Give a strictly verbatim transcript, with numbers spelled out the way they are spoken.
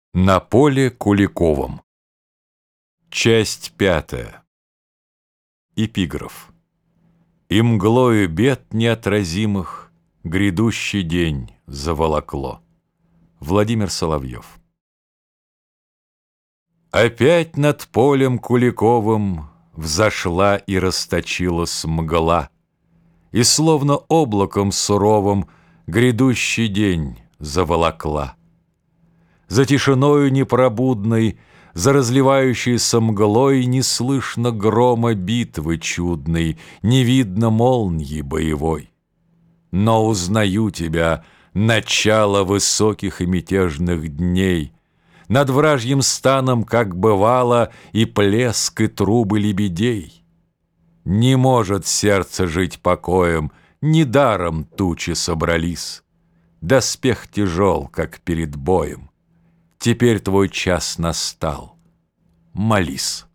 На поле Куликовом. Часть пятая. Эпиграф. И мглою бед неотразимых грядущий день заволокло. Владимир Соловьев. Опять над полем Куликовым взошла и расточилась мгла, и словно облаком суровым грядущий день заволокла. За тишиною непробудной, за разливающейся мглой не слышно грома битвы чудной, не видно молнии боевой. Но узнаю тебя, начало высоких и мятежных дней, над вражьим станом, как бывало, и плеск, и трубы лебедей. Не может сердце жить покоем, недаром тучи собрались. Доспех тяжел, как перед боем. Теперь твой час настал. Молись.